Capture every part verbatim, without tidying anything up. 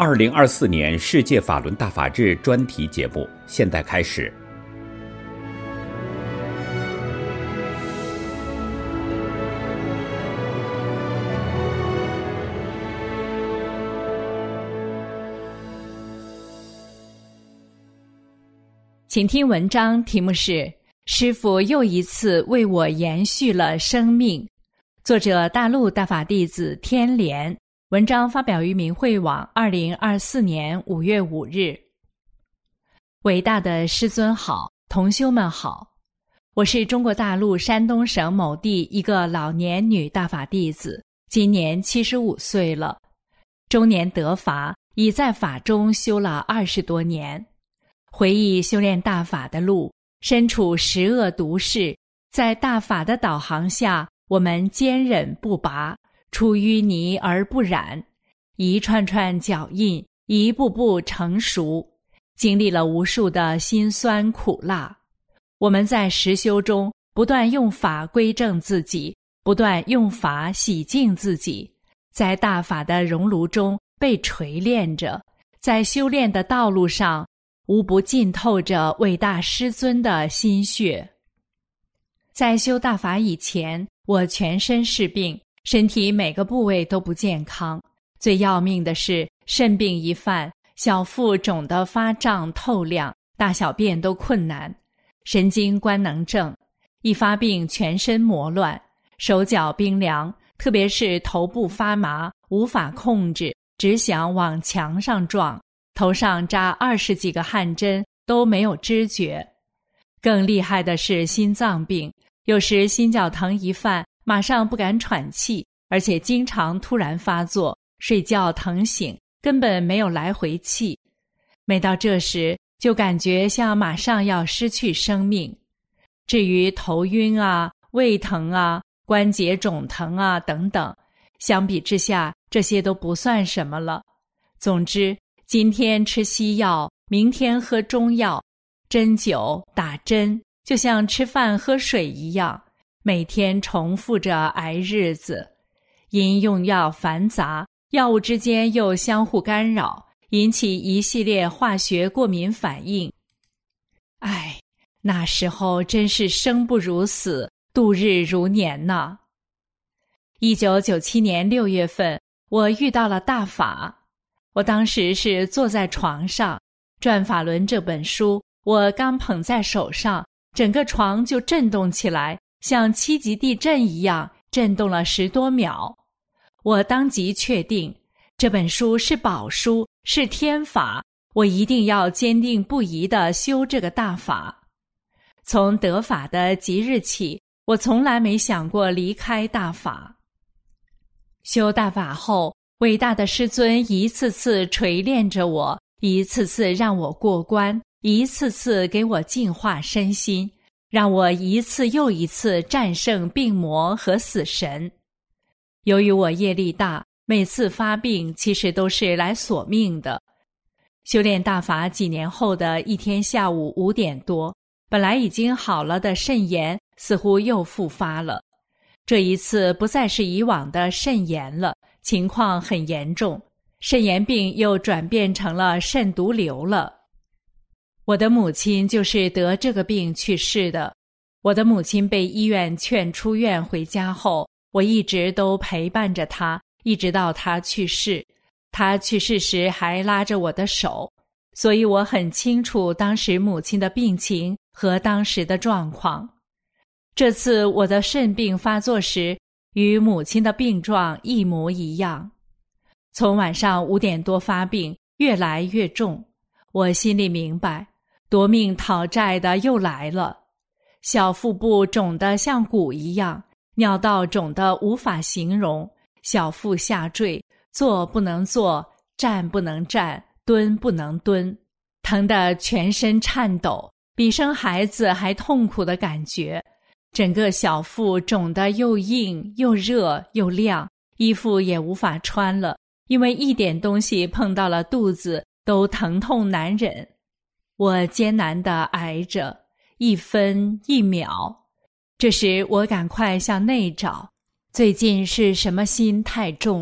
二零二四年世界法轮大法日专题节目现在开始。 请听文章，题目是师父又一次为我延续了生命，作者大陆大法弟子天莲，文章发表于明慧网二零二四年五月五日。伟大的师尊好，同修们好，我是中国大陆山东省某地一个老年女大法弟子，今年七十五岁了，中年得法，已在法中修了二十多年。回忆修炼大法的路，身处十恶毒世，在大法的导航下，我们坚忍不拔，出淤泥而不染，一串串脚印，一步步成熟，经历了无数的辛酸苦辣。我们在实修中不断用法归正自己，不断用法洗净自己，在大法的熔炉中被锤炼着，在修炼的道路上无不浸透着伟大师尊的心血。在修大法以前，我全身是病，身体每个部位都不健康，最要命的是肾病一犯，小腹肿得发胀透亮，大小便都困难，神经官能症，一发病全身魔乱，手脚冰凉，特别是头部发麻，无法控制，只想往墙上撞，头上扎二十几个汗针都没有知觉。更厉害的是心脏病，有时心绞疼一犯，马上不敢喘气，而且经常突然发作，睡觉疼醒，根本没有来回气。每到这时，就感觉像马上要失去生命。至于头晕啊、胃疼啊、关节肿疼啊等等，相比之下，这些都不算什么了。总之，今天吃西药，明天喝中药，针灸、打针，就像吃饭喝水一样，每天重复着挨日子。因用药繁杂，药物之间又相互干扰，引起一系列化学过敏反应。唉，那时候真是生不如死，度日如年呐。一九九七年六月份，我遇到了大法。我当时是坐在床上，《转法轮》这本书我刚捧在手上，整个床就震动起来，像七级地震一样，震动了十多秒。我当即确定，这本书是宝书，是天法，我一定要坚定不移地修这个大法。从得法的即日起，我从来没想过离开大法。修大法后，伟大的师尊一次次锤炼着我，一次次让我过关，一次次给我净化身心，让我一次又一次战胜病魔和死神。由于我业力大，每次发病其实都是来索命的。修炼大法几年后的一天下午五点多，本来已经好了的肾炎似乎又复发了。这一次不再是以往的肾炎了，情况很严重，肾炎病又转变成了肾毒瘤了。我的母亲就是得这个病去世的。我的母亲被医院劝出院回家后，我一直都陪伴着她，一直到她去世。她去世时还拉着我的手，所以我很清楚当时母亲的病情和当时的状况。这次我的肾病发作时，与母亲的病状一模一样。从晚上五点多发病，越来越重，我心里明白，夺命讨债的又来了。小腹部肿得像鼓一样，尿道肿得无法形容，小腹下坠，坐不能坐，站不能站，蹲不能蹲，疼得全身颤抖，比生孩子还痛苦的感觉。整个小腹肿得又硬又热又亮，衣服也无法穿了，因为一点东西碰到了肚子都疼痛难忍。我艰难地挨着，一分一秒。这时我赶快向内找，最近是什么心太重？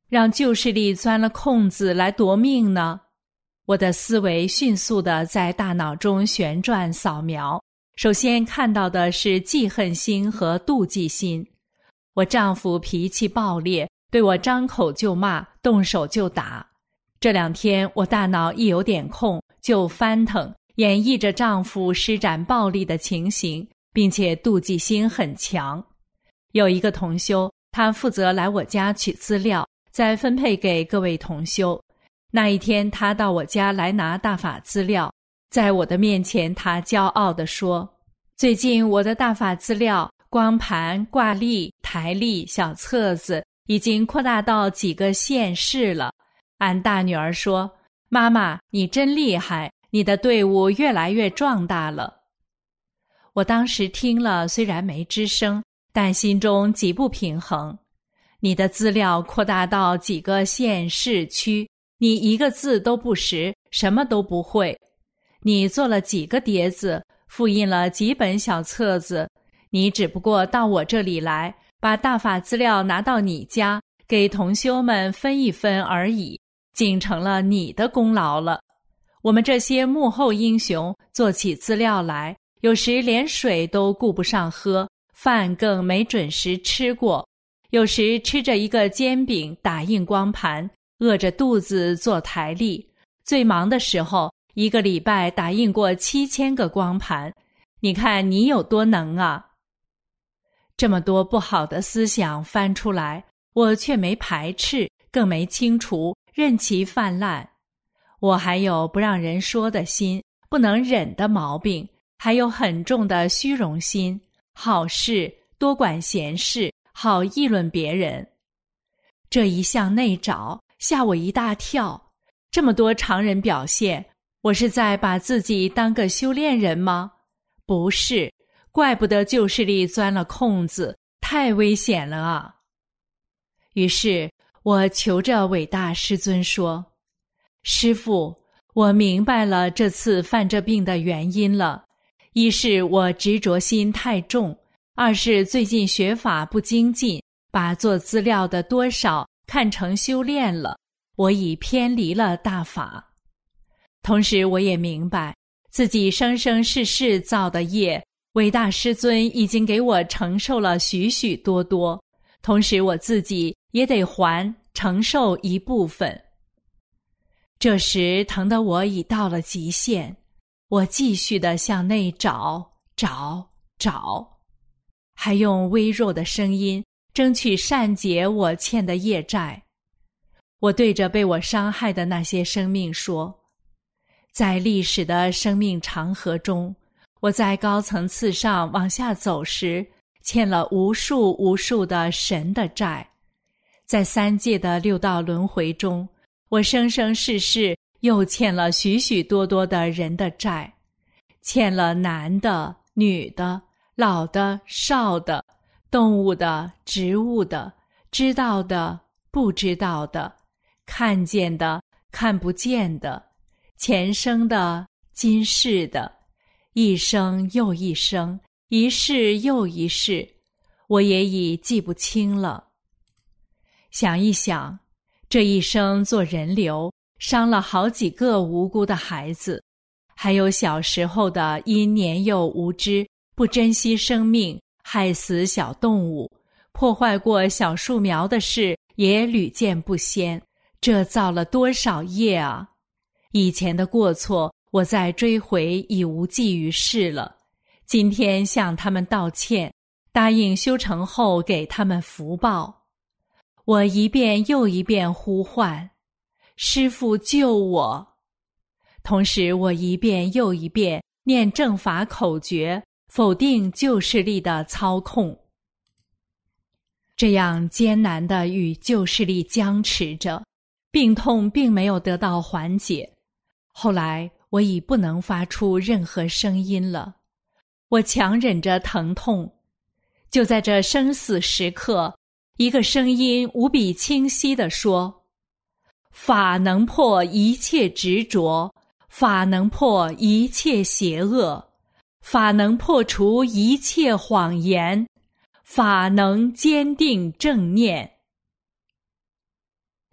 让旧势力钻了空子来夺命呢？我的思维迅速地在大脑中旋转扫描，首先看到的是记恨心和妒忌心。我丈夫脾气暴烈，对我张口就骂，动手就打。这两天我大脑一有点空就翻腾，演绎着丈夫施展暴力的情形，并且妒忌心很强。有一个同修，他负责来我家取资料，再分配给各位同修。那一天他到我家来拿大法资料，在我的面前他骄傲地说，最近我的大法资料光盘、挂历、台历、小册子已经扩大到几个县市了。俺大女儿说，妈妈你真厉害，你的队伍越来越壮大了。我当时听了虽然没吱声，但心中极不平衡。你的资料扩大到几个县市区，你一个字都不识，什么都不会。你做了几个碟子，复印了几本小册子，你只不过到我这里来，把大法资料拿到你家，给同修们分一分而已，竟成了你的功劳了。我们这些幕后英雄做起资料来，有时连水都顾不上喝，饭更没准时吃过，有时吃着一个煎饼打印光盘，饿着肚子做台历。最忙的时候，一个礼拜打印过七千个光盘。你看你有多能啊！这么多不好的思想翻出来，我却没排斥，更没清除，任其泛滥。我还有不让人说的心，不能忍的毛病，还有很重的虚荣心，好事，多管闲事，好议论别人。这一向内找，吓我一大跳。这么多常人表现，我是在把自己当个修炼人吗？不是，怪不得旧势力钻了空子，太危险了啊！于是我求着伟大师尊说，师父，我明白了这次犯这病的原因了。一是我执着心太重，二是最近学法不精进，把做资料的多少看成修炼了，我已偏离了大法。同时我也明白自己生生世世造的业，伟大师尊已经给我承受了许许多多，同时我自己也得还承受一部分。这时疼得我已到了极限，我继续地向内找找找，还用微弱的声音争取善解我欠的业债。我对着被我伤害的那些生命说，在历史的生命长河中，我在高层次上往下走时，欠了无数无数的神的债。在三界的六道轮回中，我生生世世又欠了许许多多的人的债，欠了男的、女的、老的、少的、动物的、植物的、知道的、不知道的、看见的、看不见的、前生的、今世的，一生又一生，一世又一世，我也已记不清了。想一想，这一生做人流，伤了好几个无辜的孩子，还有小时候的因年幼无知，不珍惜生命，害死小动物，破坏过小树苗的事也屡见不鲜，这造了多少业啊！以前的过错，我再追回已无济于事了。今天向他们道歉，答应修成后给他们福报。我一遍又一遍呼唤，师父救我！同时我一遍又一遍念正法口诀，否定旧势力的操控。这样艰难地与旧势力僵持着，病痛并没有得到缓解。后来我已不能发出任何声音了，我强忍着疼痛。就在这生死时刻，一个声音无比清晰地说，法能破一切执着，法能破一切邪恶，法能破除一切谎言，法能坚定正念。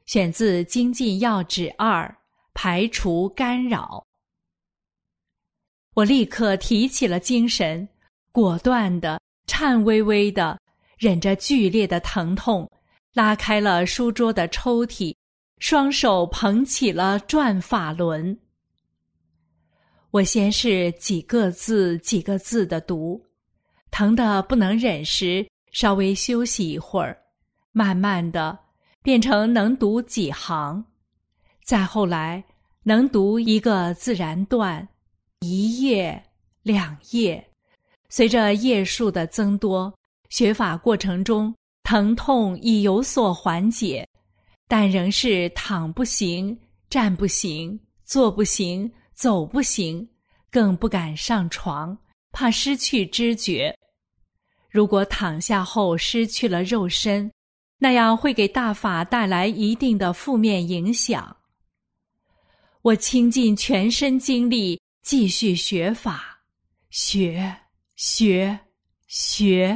选自《精进要旨二》，排除干扰。我立刻提起了精神，果断地、颤巍巍地忍着剧烈的疼痛，拉开了书桌的抽屉，双手捧起了转法轮。我先是几个字几个字地读，疼得不能忍时稍微休息一会儿，慢慢地变成能读几行，再后来能读一个自然段，一页两页，随着页数的增多，学法过程中疼痛已有所缓解，但仍是躺不行，站不行，坐不行，走不行，更不敢上床，怕失去知觉。如果躺下后失去了肉身，那样会给大法带来一定的负面影响。我倾尽全身精力继续学法，学学学。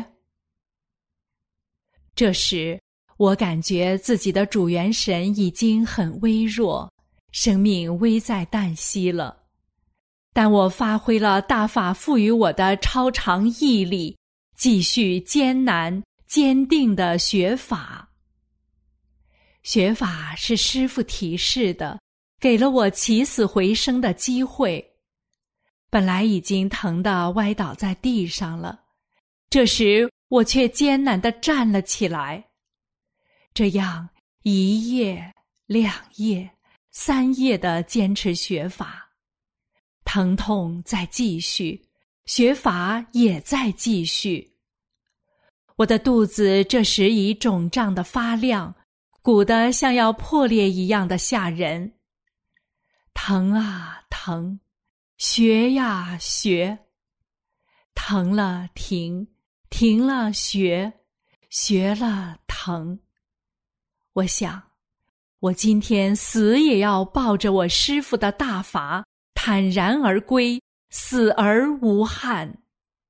这时我感觉自己的主元神已经很微弱，生命危在旦夕了。但我发挥了大法赋予我的超常毅力，继续艰难坚定地学法。学法是师父提示的，给了我起死回生的机会。本来已经疼得歪倒在地上了，这时我却艰难地站了起来。这样一页、两页、三页地坚持学法，疼痛在继续，学法也在继续。我的肚子这时已肿胀得发亮，鼓得像要破裂一样的吓人。疼啊疼，学呀学，疼了停，停了学，学了疼。我想，我今天死也要抱着我师父的大法，坦然而归，死而无憾。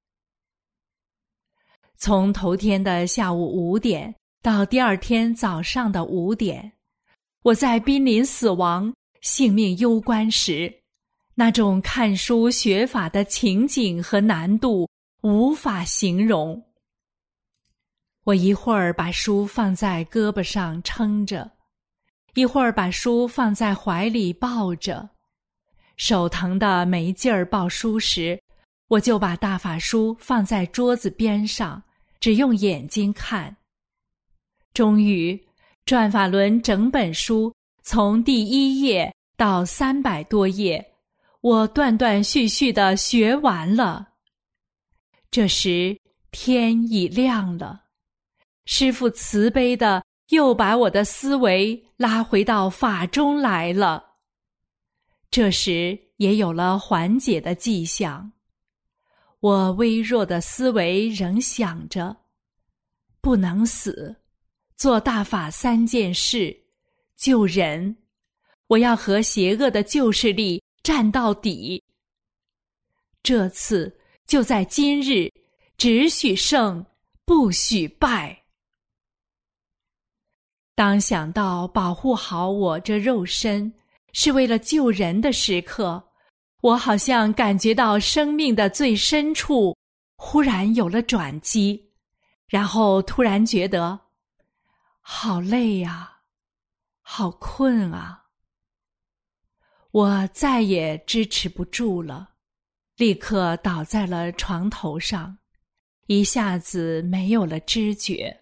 从头天的下午五点到第二天早上的五点，我在濒临死亡、性命攸关时，那种看书学法的情景和难度无法形容。我一会儿把书放在胳膊上撑着，一会儿把书放在怀里抱着。手疼得没劲儿抱书时，我就把大法书放在桌子边上，只用眼睛看。终于，转法轮整本书从第一页到三百多页，我断断续续地学完了。这时天已亮了，师父慈悲地又把我的思维拉回到法中来了。这时也有了缓解的迹象。我微弱的思维仍想着，不能死，做大法三件事，救人，我要和邪恶的旧势力战到底。这次就在今日，只许胜，不许败。当想到保护好我这肉身是为了救人的时刻，我好像感觉到生命的最深处忽然有了转机，然后突然觉得好累啊，好困啊。我再也支持不住了，立刻倒在了床头上，一下子没有了知觉。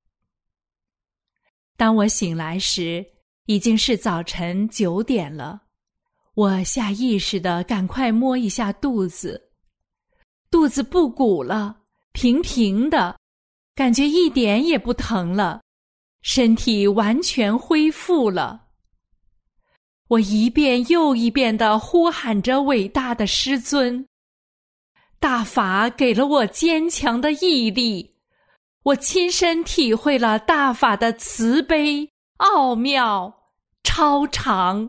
当我醒来时，已经是早晨九点了。我下意识地赶快摸一下肚子，肚子不鼓了，平平的，感觉一点也不疼了，身体完全恢复了。我一遍又一遍地呼喊着伟大的师尊，大法给了我坚强的毅力，我亲身体会了大法的慈悲、奥妙、超常。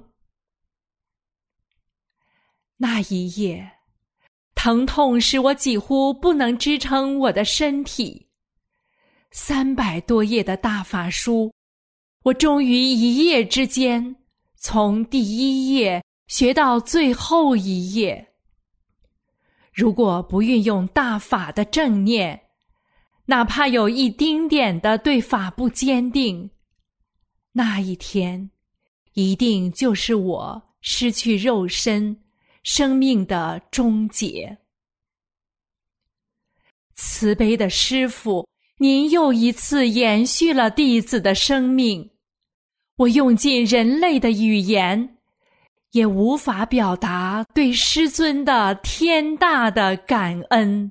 那一夜，疼痛使我几乎不能支撑我的身体。三百多页的大法书， 我终于一夜之间，从第一页学到最后一页。如果不运用大法的正念，哪怕有一丁点的对法不坚定，那一天一定就是我失去肉身生命的终结。慈悲的师父，您又一次延续了弟子的生命，我用尽人类的语言，也无法表达对师尊的天大的感恩。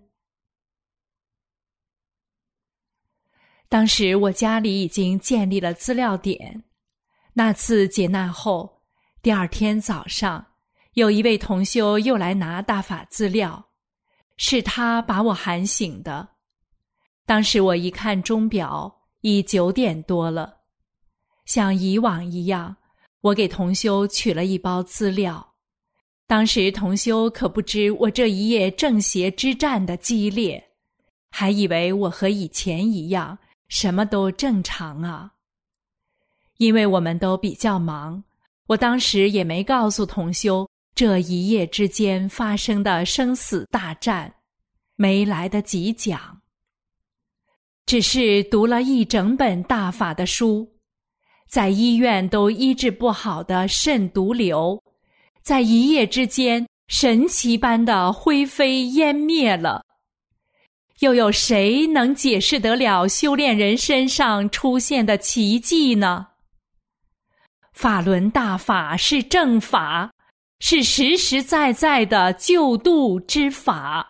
当时我家里已经建立了资料点，那次劫难后，第二天早上，有一位同修又来拿大法资料，是他把我喊醒的。当时我一看钟表，已九点多了。像以往一样，我给同修取了一包资料。当时同修可不知我这一夜正邪之战的激烈，还以为我和以前一样，什么都正常啊。因为我们都比较忙，我当时也没告诉同修这一夜之间发生的生死大战，没来得及讲。只是读了一整本大法的书，在医院都医治不好的肾毒瘤，在一夜之间神奇般的灰飞烟灭了。又有谁能解释得了修炼人身上出现的奇迹呢？法轮大法是正法，是实实在在的救度之法。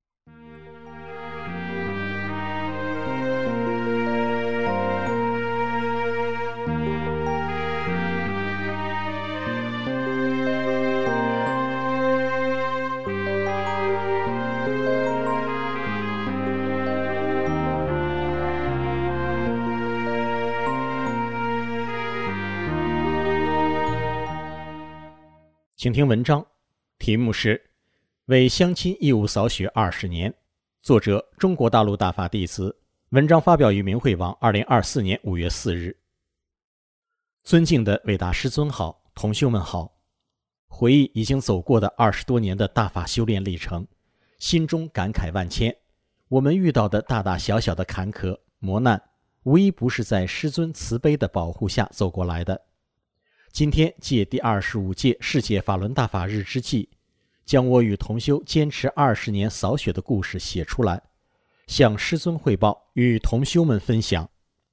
请听文章，题目是《为乡亲义务扫雪二十年》，作者中国大陆大法弟子。文章发表于明慧网，二零二四年五月四日。尊敬的伟大师尊好，同修们好。回忆已经走过的二十多年的大法修炼历程，心中感慨万千。我们遇到的大大小小的坎坷磨难，无一不是在师尊慈悲的保护下走过来的。今天借第二十五届世界法轮大法日之际，将我与同修坚持二十年扫雪的故事写出来，向师尊汇报，与同修们分享。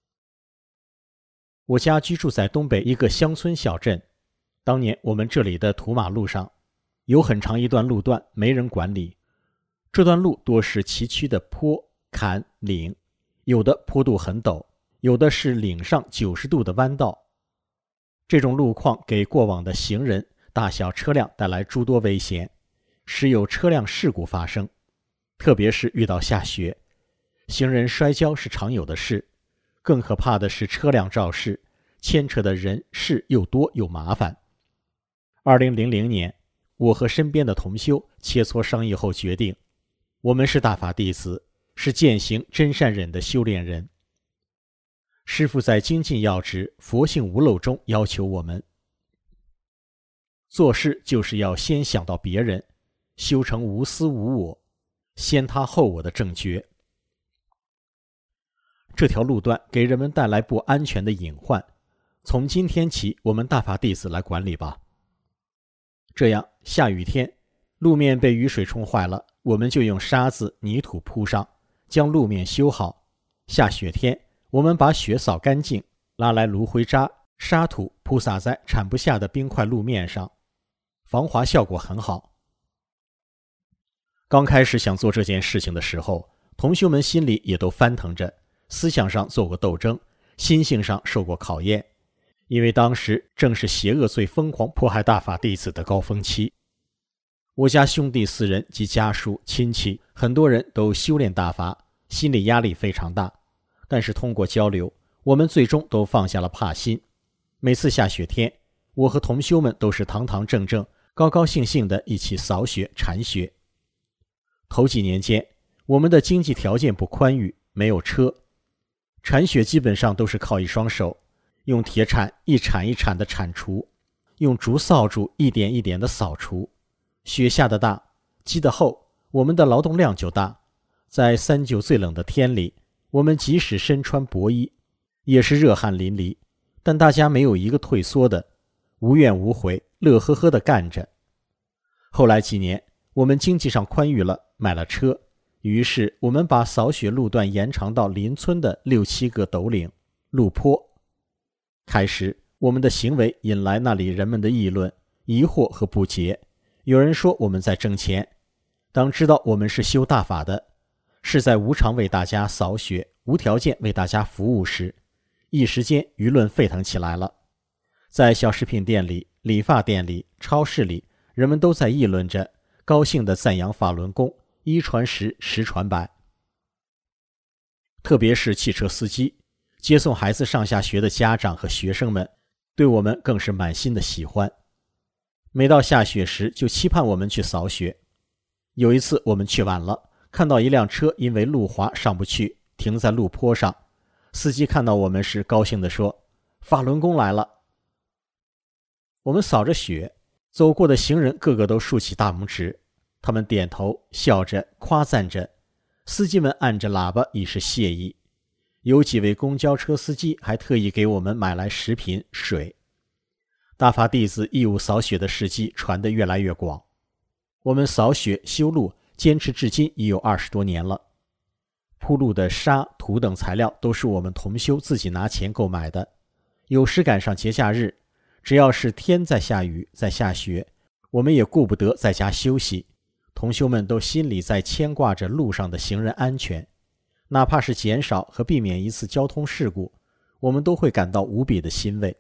我家居住在东北一个乡村小镇，当年我们这里的土马路上有很长一段路段没人管理，这段路多是崎岖的坡、坎、岭，有的坡度很陡，有的是岭上九十度的弯道。这种路况给过往的行人、大小车辆带来诸多危险，时有车辆事故发生。特别是遇到下雪，行人摔跤是常有的事，更可怕的是车辆肇事，牵扯的人事又多又麻烦。二零零零年，我和身边的同修切磋商议后决定，我们是大法弟子，是践行真善忍的修炼人。师父在精进要旨、佛性无漏中要求我们，做事就是要先想到别人，修成无私无我，先他后我的正觉。这条路段给人们带来不安全的隐患，从今天起我们大法弟子来管理吧。这样下雨天路面被雨水冲坏了，我们就用沙子、泥土铺上，将路面修好。下雪天我们把雪扫干净，拉来芦灰渣、沙土铺洒在铲不下的冰块路面上，防滑效果很好。刚开始想做这件事情的时候，同修们心里也都翻腾着，思想上做过斗争，心性上受过考验，因为当时正是邪恶最疯狂迫害大法弟子的高峰期。我家兄弟四人及家属、亲戚，很多人都修炼大法，心理压力非常大。但是通过交流，我们最终都放下了怕心。每次下雪天，我和同修们都是堂堂正正、高高兴兴地一起扫雪、铲雪。头几年间，我们的经济条件不宽裕，没有车，铲雪基本上都是靠一双手， 用铁铲一铲一铲的铲除，用竹扫帚一点一点的扫除。雪下的大，积得厚，我们的劳动量就大。在三九最冷的天里，我们即使身穿薄衣，也是热汗淋漓，但大家没有一个退缩的，无怨无悔，乐呵呵地干着。后来几年，我们经济上宽裕了，买了车，于是我们把扫雪路段延长到邻村的六七个陡岭、路坡。开始，我们的行为引来那里人们的议论、疑惑和不解。有人说我们在挣钱，当知道我们是修大法的，是在无偿为大家扫雪，无条件为大家服务时，一时间舆论沸腾起来了。在小食品店里、理发店里、超市里，人们都在议论着，高兴地赞扬法轮功，一传十，十传百。特别是汽车司机、接送孩子上下学的家长和学生们，对我们更是满心的喜欢。每到下雪时，就期盼我们去扫雪。有一次我们去晚了，看到一辆车因为路滑上不去，停在路坡上。司机看到我们时高兴地说：“法轮功来了。”我们扫着雪，走过的行人个个都竖起大拇指，他们点头笑着夸赞着，司机们按着喇叭以示谢意。有几位公交车司机还特意给我们买来食品、水。大法弟子义务扫雪的事迹传得越来越广，我们扫雪修路坚持至今已有二十多年了。铺路的沙、土等材料都是我们同修自己拿钱购买的。有时赶上节假日，只要是天在下雨、在下雪，我们也顾不得在家休息。同修们都心里在牵挂着路上的行人安全，哪怕是减少和避免一次交通事故，我们都会感到无比的欣慰。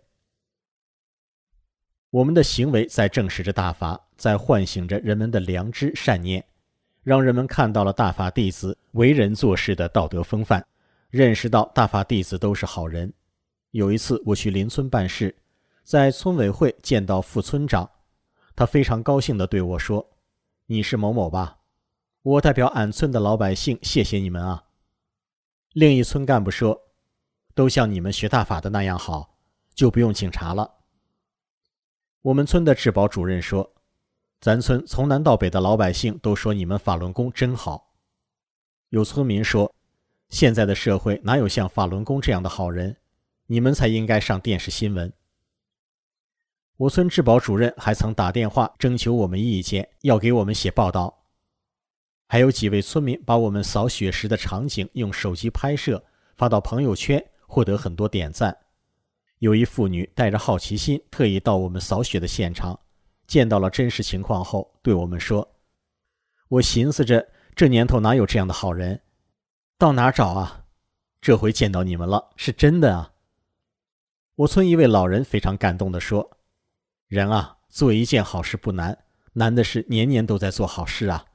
我们的行为在证实着大法，在唤醒着人们的良知善念，让人们看到了大法弟子为人做事的道德风范，认识到大法弟子都是好人。有一次我去邻村办事，在村委会见到副村长，他非常高兴地对我说：“你是某某吧？我代表俺村的老百姓谢谢你们啊。”另一村干部说：“都像你们学大法的那样好，就不用警察了。”我们村的治保主任说：“咱村从南到北的老百姓都说你们法轮功真好。”有村民说：“现在的社会哪有像法轮功这样的好人？你们才应该上电视新闻。”我村治保主任还曾打电话征求我们意见，要给我们写报道。还有几位村民把我们扫雪时的场景用手机拍摄，发到朋友圈，获得很多点赞。有一妇女带着好奇心，特意到我们扫雪的现场，见到了真实情况后，对我们说：“我寻思着，这年头哪有这样的好人？到哪找啊？这回见到你们了，是真的啊。”我村一位老人非常感动地说：“人啊，做一件好事不难，难的是年年都在做好事啊。”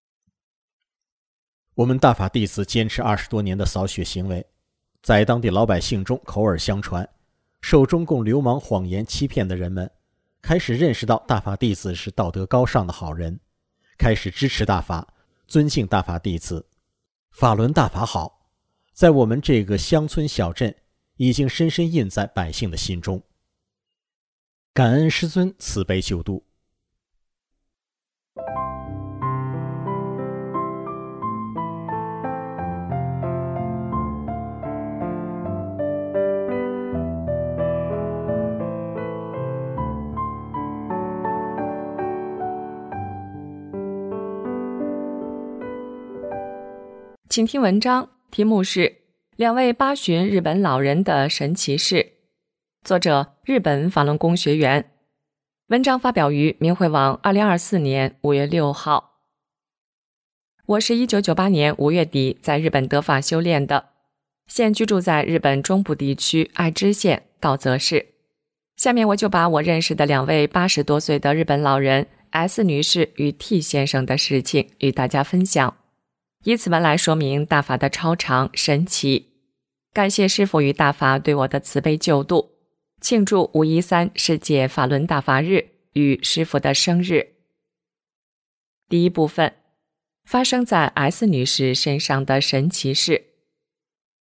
我们大法弟子坚持二十多年的扫雪行为，在当地老百姓中口耳相传，受中共流氓谎言欺骗的人们开始认识到大法弟子是道德高尚的好人，开始支持大法，尊敬大法弟子。法轮大法好，在我们这个乡村小镇已经深深印在百姓的心中。感恩师尊慈悲救度。 请听文章，题目是两位八旬日本老人的神奇事，作者日本法轮功学员。文章发表于明慧网二零二四年五月六号。我是一九九八年五月底在日本得法修炼的，现居住在日本中部地区爱知县道泽市。下面我就把我认识的两位八十多岁的日本老人 S 女士与 T 先生的事情与大家分享，以此文来说明大法的超常神奇。感谢师父与大法对我的慈悲救度，庆祝五一三世界法轮大法日与师父的生日。第一部分，发生在 S 女士身上的神奇事。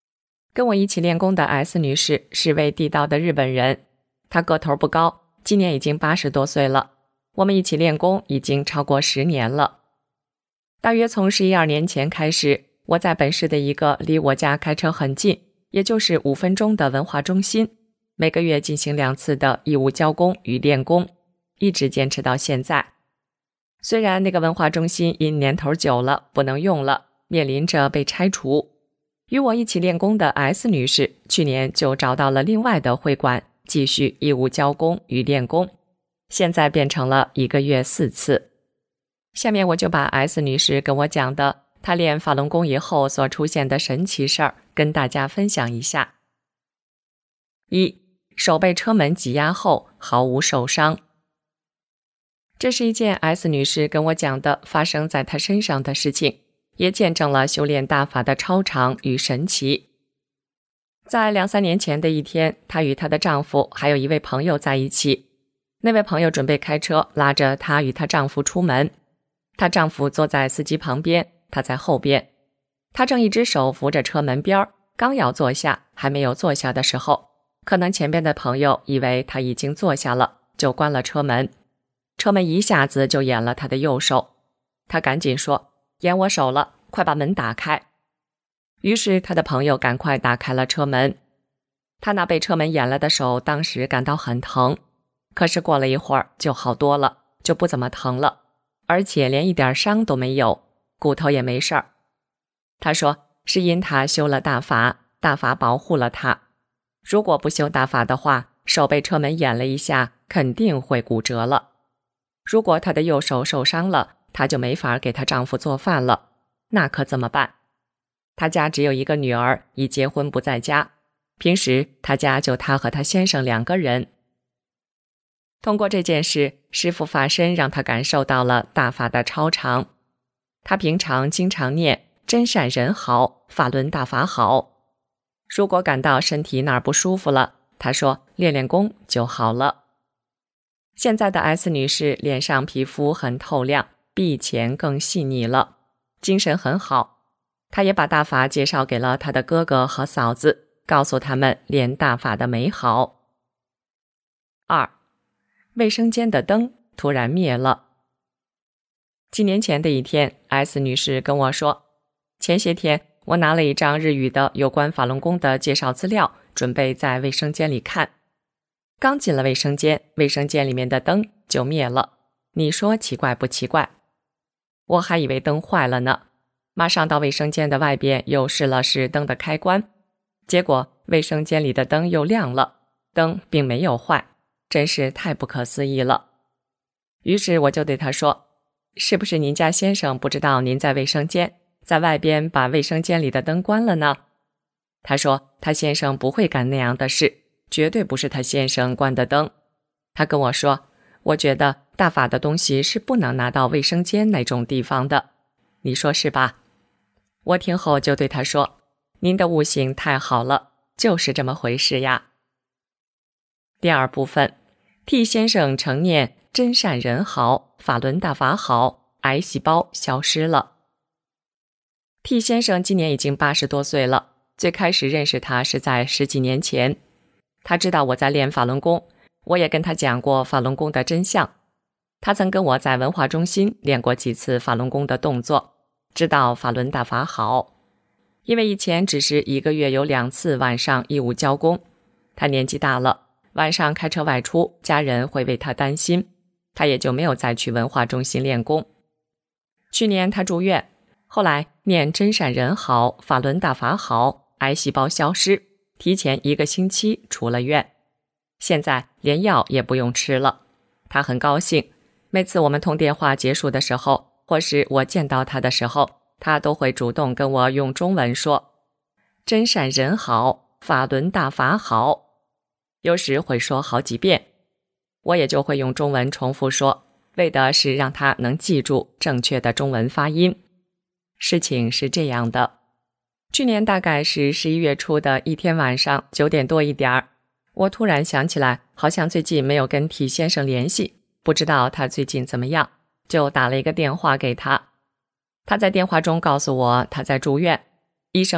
跟我一起练功的 S 女士是位地道的日本人，她个头不高，今年已经八十多岁了。我们一起练功已经超过十年了。大约从十一二年前开始，我在本市的一个离我家开车很近，也就是五分钟的文化中心，每个月进行两次的义务交工与练功，一直坚持到现在。虽然那个文化中心因年头久了不能用了，面临着被拆除，与我一起练功的 S 女士去年就找到了另外的会馆继续义务交工与练功，现在变成了一个月四次。下面我就把 S 女士跟我讲的她练法轮功以后所出现的神奇事儿跟大家分享一下。一，手被车门挤压后毫无受伤。这是一件 S 女士跟我讲的发生在她身上的事情，也见证了修炼大法的超常与神奇。在两三年前的一天，她与她的丈夫还有一位朋友在一起，那位朋友准备开车拉着她与她丈夫出门，她丈夫坐在司机旁边，她在后边，她正一只手扶着车门边，刚要坐下，还没有坐下的时候，可能前边的朋友以为她已经坐下了，就关了车门，车门一下子就掩了她的右手，她赶紧说，掩我手了，快把门打开。于是她的朋友赶快打开了车门，她那被车门掩了的手当时感到很疼，可是过了一会儿就好多了，就不怎么疼了，而且连一点伤都没有，骨头也没事儿。她说是因她修了大法，大法保护了她，如果不修大法的话，手被车门掩了一下，肯定会骨折了。如果她的右手受伤了，她就没法给她丈夫做饭了，那可怎么办？她家只有一个女儿，已结婚不在家，平时她家就她和她先生两个人。通过这件事，师父法身让她感受到了大法的超常。她平常经常念真善人好，法轮大法好。如果感到身体哪儿不舒服了，她说练练功就好了。现在的 S 女士脸上皮肤很透亮，比以前更细腻了，精神很好。她也把大法介绍给了她的哥哥和嫂子，告诉他们练大法的美好。二，卫生间的灯突然灭了。几年前的一天， S 女士跟我说，前些天我拿了一张日语的有关法轮功的介绍资料，准备在卫生间里看。刚进了卫生间，卫生间里面的灯就灭了，你说奇怪不奇怪？我还以为灯坏了呢，马上到卫生间的外边又试了试灯的开关，结果卫生间里的灯又亮了，灯并没有坏，真是太不可思议了。于是我就对他说，是不是您家先生不知道您在卫生间，在外边把卫生间里的灯关了呢？他说他先生不会干那样的事，绝对不是他先生关的灯。他跟我说，我觉得大法的东西是不能拿到卫生间那种地方的，你说是吧？我听后就对他说，您的悟性太好了，就是这么回事呀。第二部分，替先生承念真善人好，法轮大法好，癌细胞消失了。替先生今年已经八十多岁了，最开始认识他是在十几年前。他知道我在练法轮功，我也跟他讲过法轮功的真相。他曾跟我在文化中心练过几次法轮功的动作，知道法轮大法好。因为以前只是一个月有两次晚上义务交工，他年纪大了，晚上开车外出，家人会为他担心，他也就没有再去文化中心练功。去年他住院，后来念真善人好，法轮大法好，癌细胞消失，提前一个星期出了院，现在连药也不用吃了。他很高兴，每次我们通电话结束的时候，或是我见到他的时候，他都会主动跟我用中文说真善人好，法轮大法好，有时会说好几遍，我也就会用中文重复说，为的是让他能记住正确的中文发音。事情是这样的，去年大概是十一月初的一天晚上九点多一点儿，我突然想起来，好像最近没有跟体先生联系，不知道他最近怎么样，就打了一个电话给他。他在电话中告诉我他在住院，医生说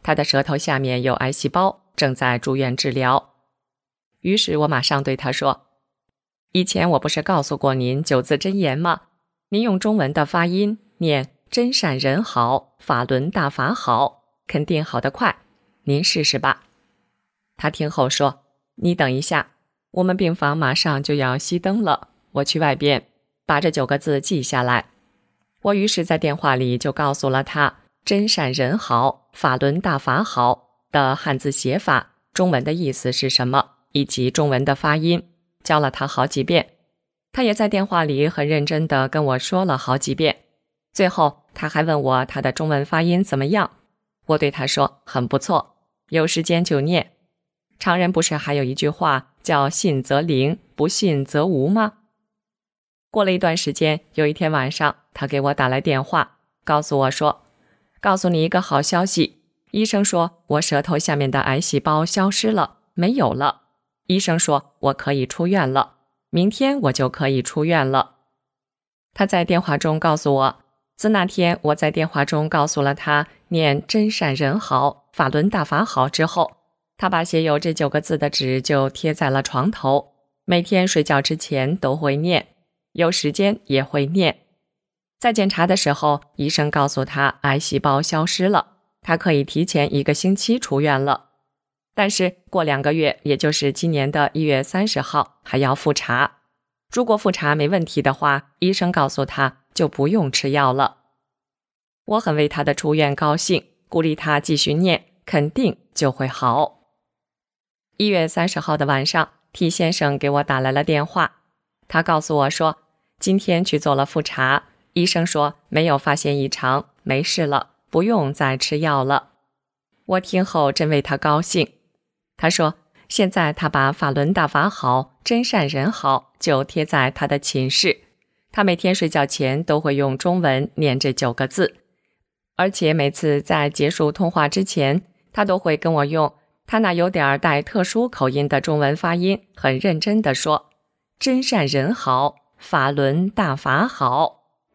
他的舌头下面有癌细胞，正在住院治疗。于是我马上对他说，以前我不是告诉过您九字真言吗？您用中文的发音念真善人好，法轮大法好，肯定好得快，您试试吧。他听后说，你等一下，我们病房马上就要熄灯了，我去外边把这九个字记下来。我于是在电话里就告诉了他真善人好，法轮大法好的汉字写法，中文的意思是什么，以及中文的发音，教了他好几遍。他也在电话里很认真地跟我说了好几遍。最后他还问我他的中文发音怎么样，我对他说很不错，有时间就念。常人不是还有一句话叫信则灵，不信则无吗？过了一段时间，有一天晚上，他给我打来电话，告诉我说，告诉你一个好消息，医生说我舌头下面的癌细胞消失了，没有了。医生说我可以出院了，明天我就可以出院了。他在电话中告诉我，自那天我在电话中告诉了他念真善人好，法轮大法好之后，他把写有这九个字的纸就贴在了床头，每天睡觉之前都会念，有时间也会念。在检查的时候，医生告诉他癌细胞消失了，他可以提前一个星期出院了。但是过两个月，也就是今年的一月三十号还要复查。如果复查没问题的话，医生告诉他就不用吃药了。我很为他的出院高兴，鼓励他继续念，肯定就会好。一月三十号的晚上， T 先生给我打来了电话，他告诉我说，今天去做了复查，医生说没有发现异常，没事了，不用再吃药了。我听后真为他高兴。他说现在他把法轮大法好，真善人好就贴在他的寝室，他每天睡觉前都会用中文念这九个字，而且每次在结束通话之前，他都会跟我用他那有点带特殊口音的中文发音，很认真地说，真善人好，法轮大法好。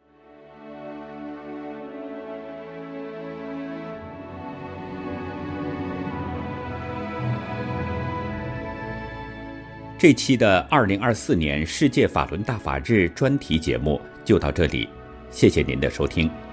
这期的二零二四年世界法轮大法日专题节目就到这里，谢谢您的收听。